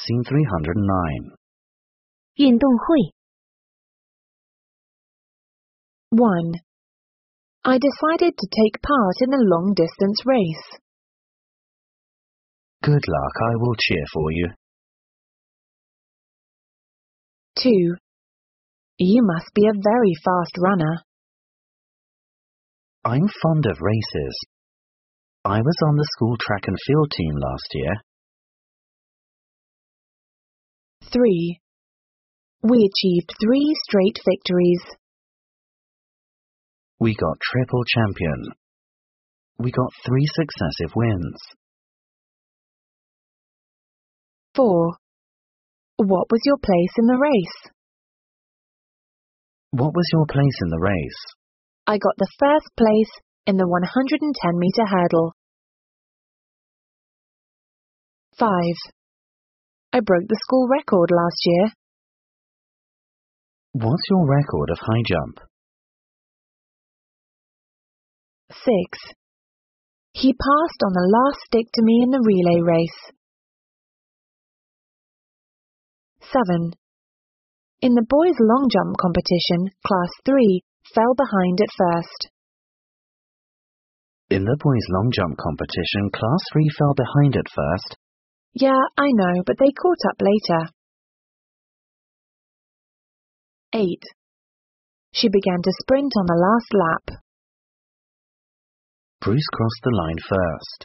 Scene 309. 运动会 1. I decided to take part in the long-distance race. Good luck, I will cheer for you. 2. You must be a very fast runner. I'm fond of races. I was on the school track and field team last year. 3. We achieved 3 straight victories. We got triple champion. We got 3 successive wins. 4. What was your place in the race? What was your place in the race? I got the first place in the 110-meter hurdle. 5. I broke the school record last year. What's your record of high jump? 6. He passed on the last stick to me in the relay race. 7. In the boys' long jump competition, Class 3 fell behind at first. In the boys' long jump competition, Class 3 fell behind at first. Yeah, I know, but they caught up later. 8. She began to sprint on the last lap. Bruce crossed the line first.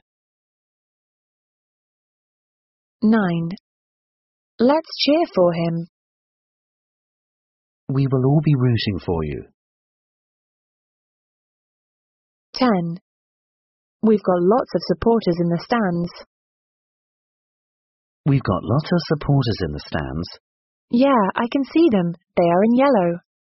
9. Let's cheer for him. We will all be rooting for you. 10. We've got lots of supporters in the stands. We've got lots of supporters in the stands. Yeah, I can see them. They are in yellow.